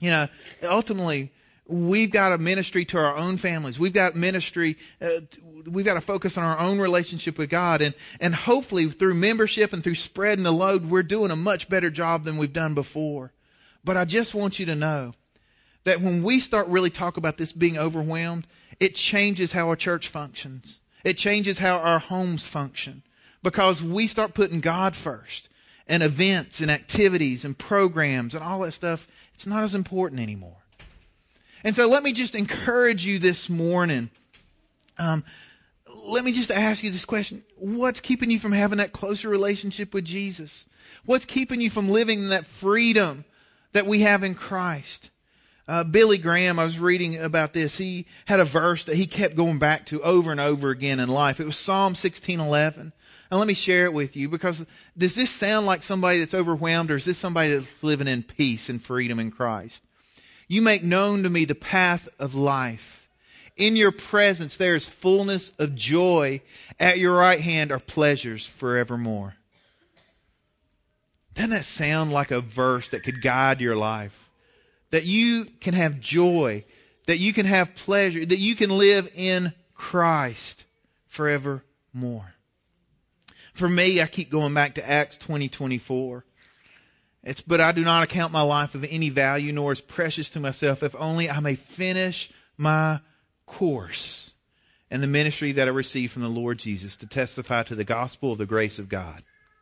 Ultimately, we've got a ministry to our own families. We've got ministry. We've got to focus on our own relationship with God. And hopefully through membership and through spreading the load, we're doing a much better job than we've done before. But I just want you to know that when we start really talk about this being overwhelmed, it changes how our church functions. It changes how our homes function. Because we start putting God first. And events and activities and programs and all that stuff, it's not as important anymore. And so let me just encourage you this morning. Let me just ask you this question. What's keeping you from having that closer relationship with Jesus? What's keeping you from living in that freedom that we have in Christ? Billy Graham, I was reading about this. He had a verse that he kept going back to over and over again in life. It was Psalm 16:11. And let me share it with you, because does this sound like somebody that's overwhelmed, or is this somebody that's living in peace and freedom in Christ? You make known to me the path of life. In your presence there is fullness of joy. At your right hand are pleasures forevermore. Doesn't that sound like a verse that could guide your life? That you can have joy, that you can have pleasure, that you can live in Christ forevermore. For me, I keep going back to Acts 20:24. But I do not account my life of any value, nor as precious to myself, if only I may finish my course and the ministry that I received from the Lord Jesus, to testify to the gospel of the grace of God.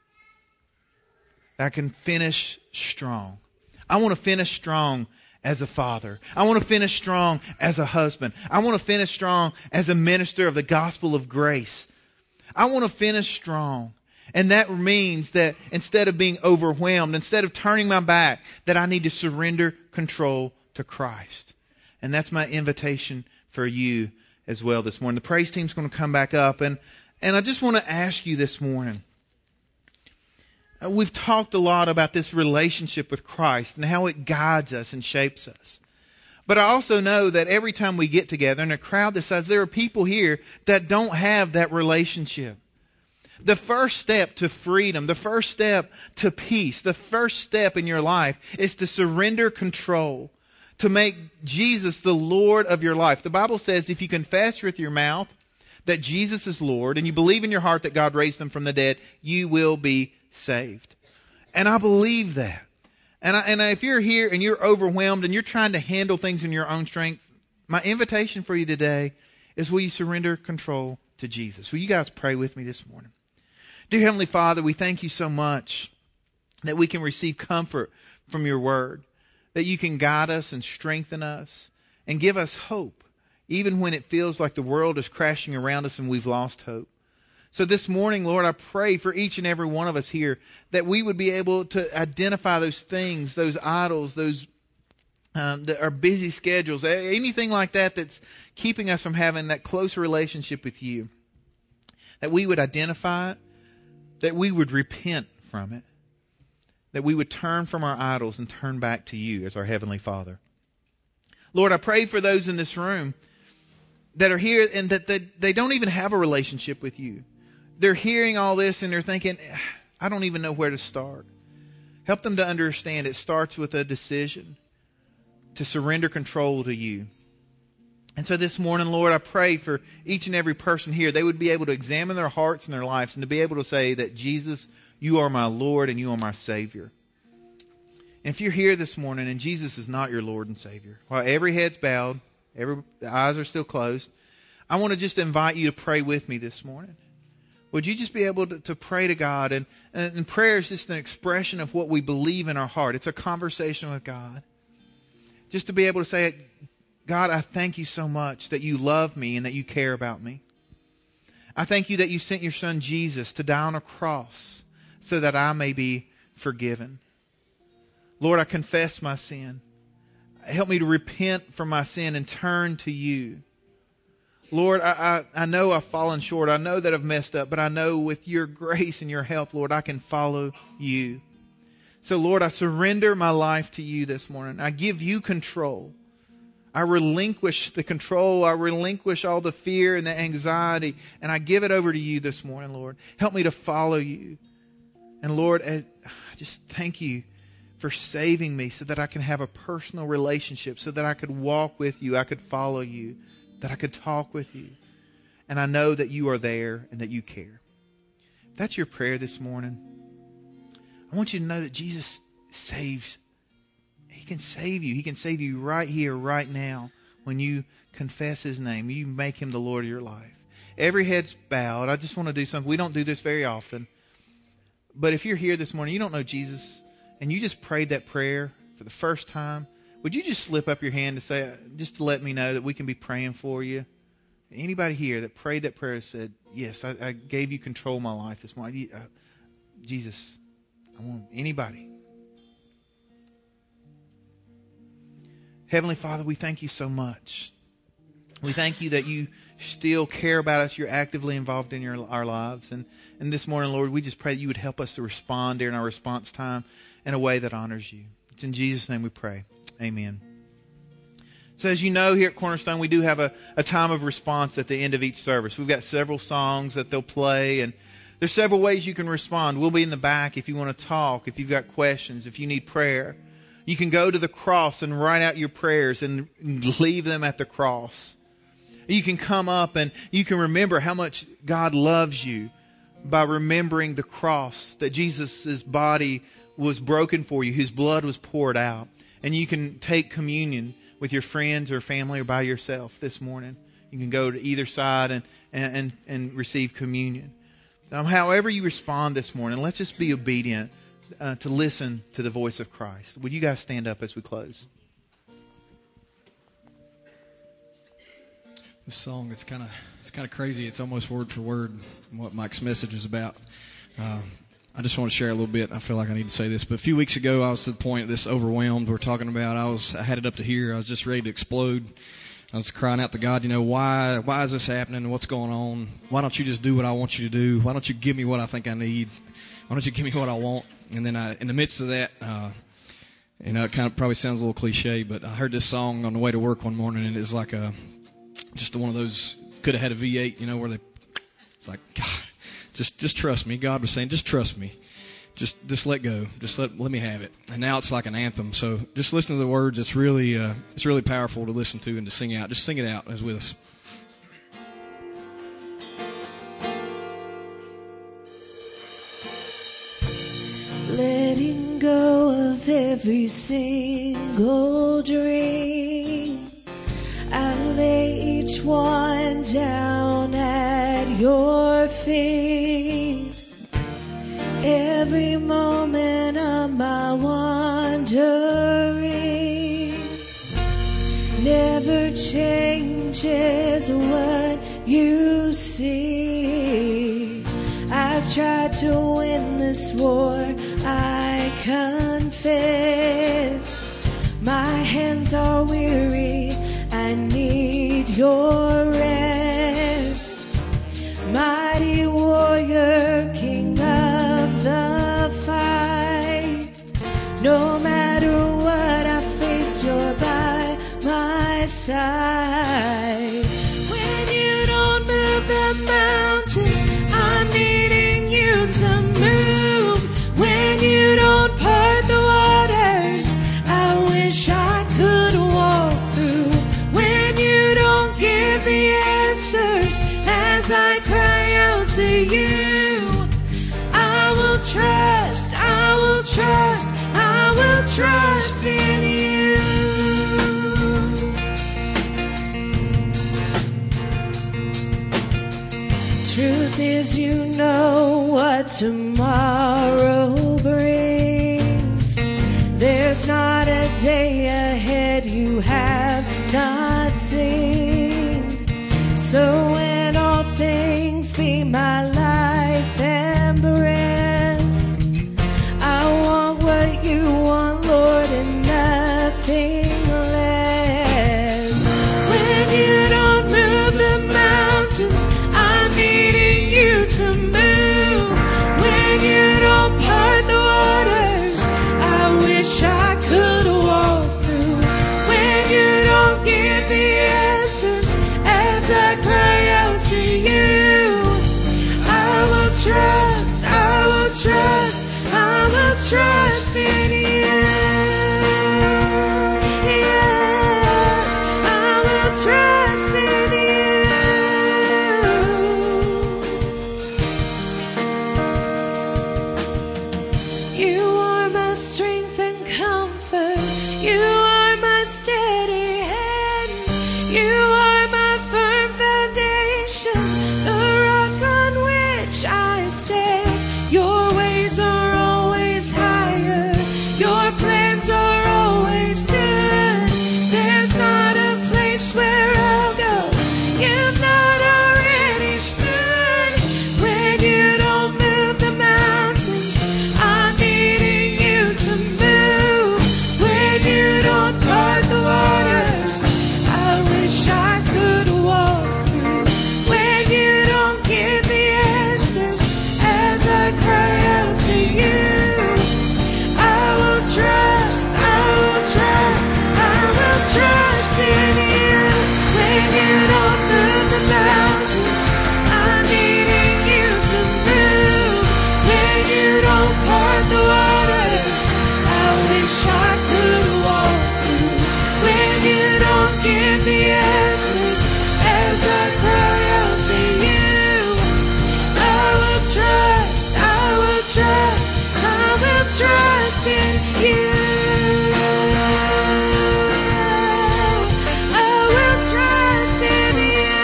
I can finish strong. I want to finish strong as a father. I want to finish strong as a husband. I want to finish strong as a minister of the gospel of grace. I want to finish strong. And that means that instead of being overwhelmed, instead of turning my back, that I need to surrender control to Christ. And that's my invitation for you as well this morning. The praise team's going to come back up. And I just want to ask you this morning. We've talked a lot about this relationship with Christ and how it guides us and shapes us. But I also know that every time we get together in a crowd this size, there are people here that don't have that relationship. The first step to freedom, the first step to peace, the first step in your life is to surrender control, to make Jesus the Lord of your life. The Bible says if you confess with your mouth that Jesus is Lord and you believe in your heart that God raised him from the dead, you will be saved. And I believe that. And if you're here and you're overwhelmed and you're trying to handle things in your own strength, my invitation for you today is, will you surrender control to Jesus? Will you guys pray with me this morning? Dear Heavenly Father, we thank you so much that we can receive comfort from your word, that you can guide us and strengthen us and give us hope, even when it feels like the world is crashing around us and we've lost hope. So this morning, Lord, I pray for each and every one of us here that we would be able to identify those things, those idols, those that are busy schedules, anything like that that's keeping us from having that close relationship with you. That we would identify it, that we would repent from it, that we would turn from our idols and turn back to you as our Heavenly Father. Lord, I pray for those in this room that are here and that they don't even have a relationship with you. They're hearing all this and they're thinking, I don't even know where to start. Help them to understand it starts with a decision to surrender control to you. And so this morning, Lord, I pray for each and every person here. They would be able to examine their hearts and their lives and to be able to say that, Jesus, you are my Lord and you are my Savior. And if you're here this morning and Jesus is not your Lord and Savior, while every head's bowed, the eyes are still closed, I want to just invite you to pray with me this morning. Would you just be able to pray to God? And prayer is just an expression of what we believe in our heart. It's a conversation with God. Just to be able to say, God, I thank you so much that you love me and that you care about me. I thank you that you sent your son Jesus to die on a cross so that I may be forgiven. Lord, I confess my sin. Help me to repent from my sin and turn to you. Lord, I know I've fallen short. I know that I've messed up, but I know with your grace and your help, Lord, I can follow you. So, Lord, I surrender my life to you this morning. I give you control. I relinquish the control. I relinquish all the fear and the anxiety, and I give it over to you this morning, Lord. Help me to follow you. And Lord, I just thank you for saving me so that I can have a personal relationship, so that I could walk with you, I could follow you, that I could talk with you. And I know that you are there and that you care. If that's your prayer this morning, I want you to know that Jesus saves. He can save you. He can save you right here, right now, when you confess His name. You make Him the Lord of your life. Every head's bowed. I just want to do something. We don't do this very often. But if you're here this morning, you don't know Jesus, and you just prayed that prayer for the first time, would you just slip up your hand to say, just to let me know that we can be praying for you? Anybody here that prayed that prayer said, yes, I gave you control of my life this morning. Jesus, I want anybody. Heavenly Father, we thank you so much. We thank you that you still care about us. You're actively involved in our lives. And this morning, Lord, we just pray that you would help us to respond during our response time in a way that honors you. It's in Jesus' name we pray. Amen. So as you know, here at Cornerstone, we do have a time of response at the end of each service. We've got several songs that they'll play, and there's several ways you can respond. We'll be in the back if you want to talk, if you've got questions, if you need prayer. You can go to the cross and write out your prayers and leave them at the cross. You can come up and you can remember how much God loves you by remembering the cross, that Jesus' body was broken for you, His blood was poured out. And you can take communion with your friends or family or by yourself this morning. You can go to either side and receive communion. However you respond this morning, let's just be obedient to listen to the voice of Christ. Would you guys stand up as we close? This song, it's kind of crazy. It's almost word for word what Mike's message is about. I just want to share a little bit. I feel like I need to say this, but a few weeks ago, I was to the point of this overwhelmed we're talking about. I had it up to here. I was just ready to explode. I was crying out to God, why is this happening? What's going on? Why don't you just do what I want you to do? Why don't you give me what I think I need? Why don't you give me what I want? And then in the midst of that, it kind of probably sounds a little cliche, but I heard this song on the way to work one morning, and it's like just one of those, could have had a V8, where it's like, God, just trust me. God was saying, just trust me. Just let go. Just let me have it. And now it's like an anthem. So just listen to the words. It's really powerful to listen to and to sing out. Just sing it out as with us. Letting go of every single dream, I lay each one down at your feet. Every moment of my wandering never changes what you see. I've tried to win this war, I confess. My hands are weary, I need your rest. Mighty warrior, king of the fight. No matter what I face, you're by my side. When you don't move the mountains, I'm needing you to move. When you don't part the waters, I wish I could walk through. When you don't give the answers as I cry out to you, I will trust, I will trust, I will trust in you. Truth is, you know what tomorrow brings. There's not a day ahead you have not seen. So in all things be my life and breath. I want what you want, Lord, and nothing less. When you don't move the mountains, I'm needing you to move. When you don't part the waters, I wish I could walk through. When you don't give the answers as I cry out to you, I will trust, I will trust, I will trust in you. trust in you. I will trust in you.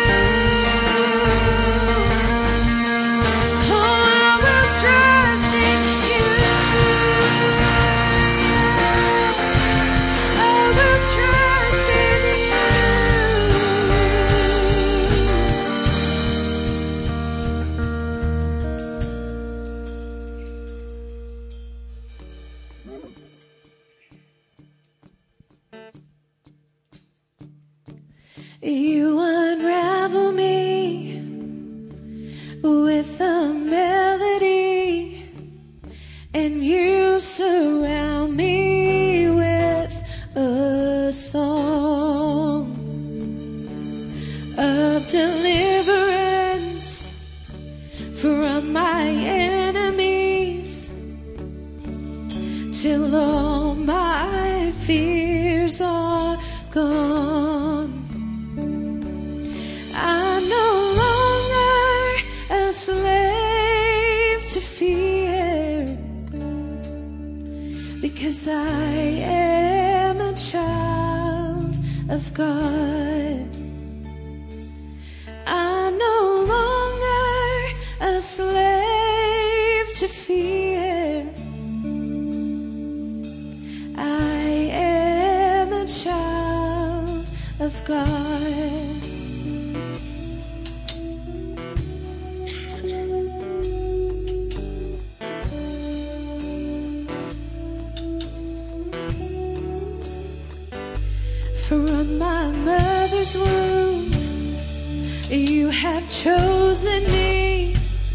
Oh, I will trust in you. I will trust in you. You unravel me with a melody, and you surround me with a song of deliverance from my enemies, till all my fears are gone. I'm no longer a slave to fear, because I am a child of God. I'm no longer a slave to fear. I am a child of God. From my mother's womb, you have chosen me.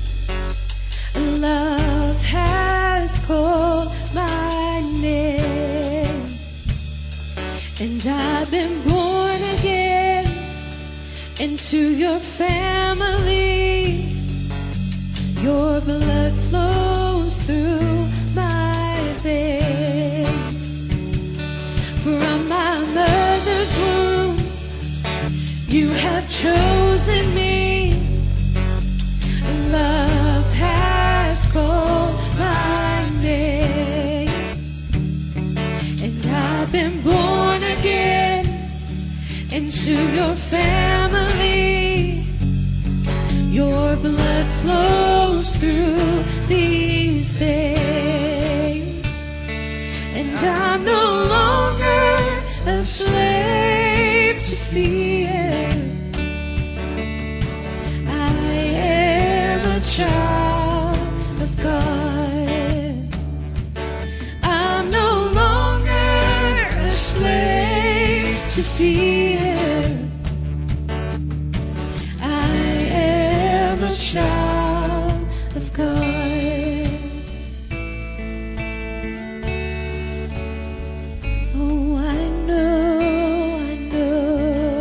Love has called my name, and I've been born again into your family. Your blood flows through my veins. From my mother's womb, you have chosen me. Love has called my name, and I've been born again into your family. Your blood flows through these veins, and I'm no longer a slave to fear. I am a child of God. I'm no longer a slave to fear. I am a child of God. Oh, I know, I know.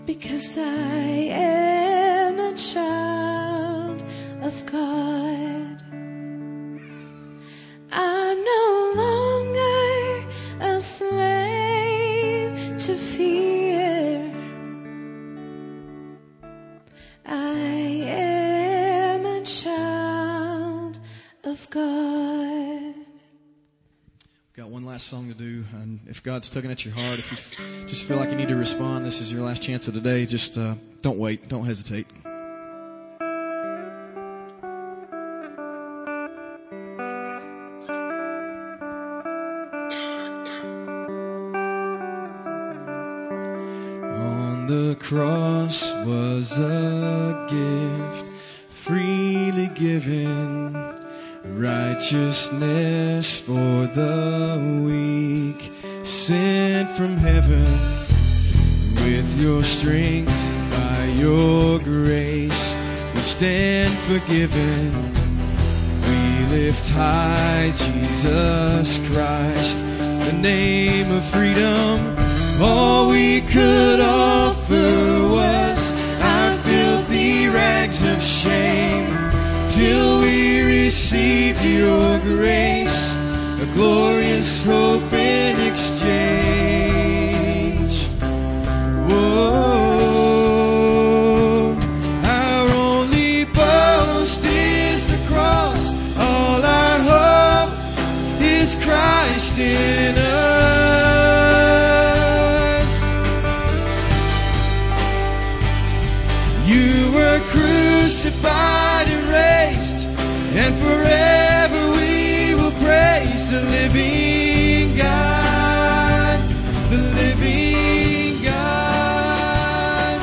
because I am a child of God. I'm no longer a slave to fear. I am a child of God. Got one last song to do, and if God's tugging at your heart, if you just feel like you need to respond, this is your last chance of the day. Just don't wait, don't hesitate. On the cross was a gift freely given, righteousness for the weak, sent from heaven. With your strength, by your grace, we stand forgiven. We lift high Jesus Christ, the name of freedom. All we could offer was our filthy rags of shame, till we received your grace, a glorious hope in exchange. Whoa, our only boast is the cross. All our hope is Christ in us. You were crucified and raised, and forever we will praise the living God, the living God.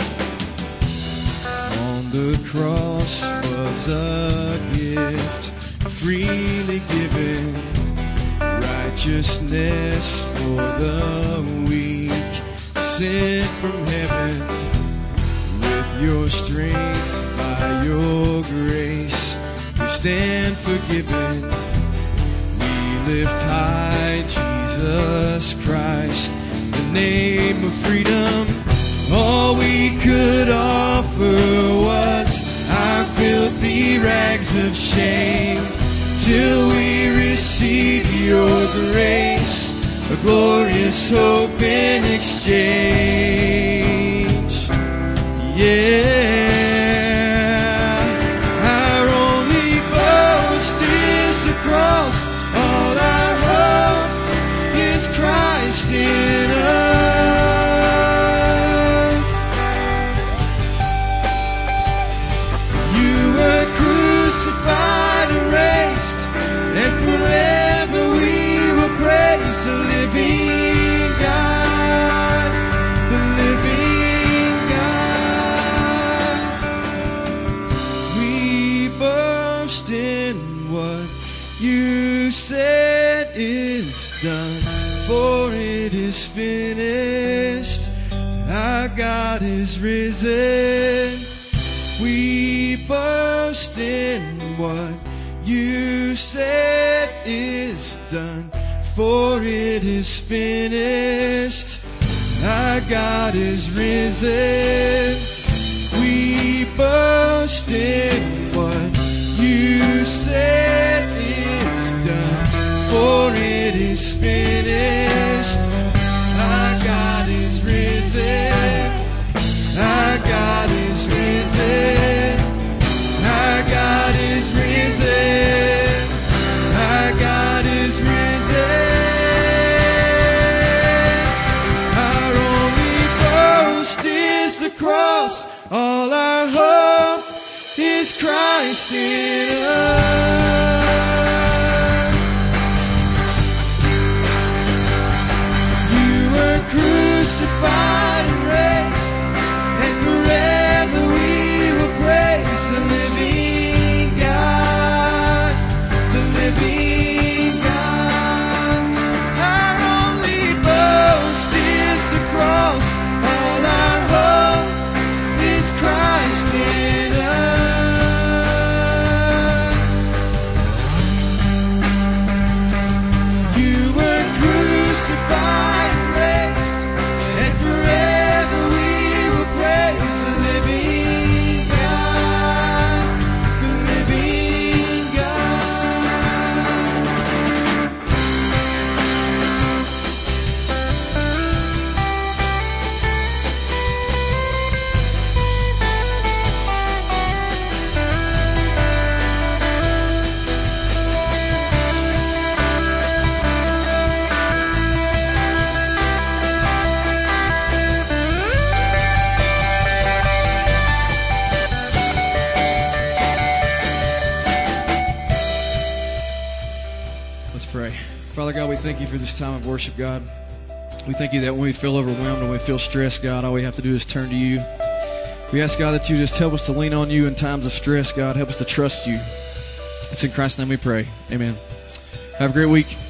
On the cross was a gift freely given, righteousness for the weak, sent from heaven. With your strength, by your grace, we stand forgiven. We lift high Jesus Christ, the name of freedom. All we could offer was our filthy rags of shame, till we received your grace, a glorious hope in exchange. Yeah. Cross, all our hope is Christ in us. You were crucified and raised, and forever we will praise the living God, the living God. We boast in what you said is done, for it is finished. Our God is risen. We boast in what you said is done, for it is finished. Our God is risen. We boast in what you said is done, for it is finished. Our God is risen. Our God is risen. Our God is risen. Our God is risen. Our only boast is the cross. All our hope is Christ in us. Crucified and raised, and forever we will praise the living God, the living God. Our only boast is the cross. All our hope is Christ in us. You were crucified and raised, and forever thank you for this time of worship, God. We thank you that when we feel overwhelmed and we feel stressed, God, all we have to do is turn to you. We ask, God, that you just help us to lean on you in times of stress, God. Help us to trust you. It's in Christ's name we pray. Amen. Have a great week.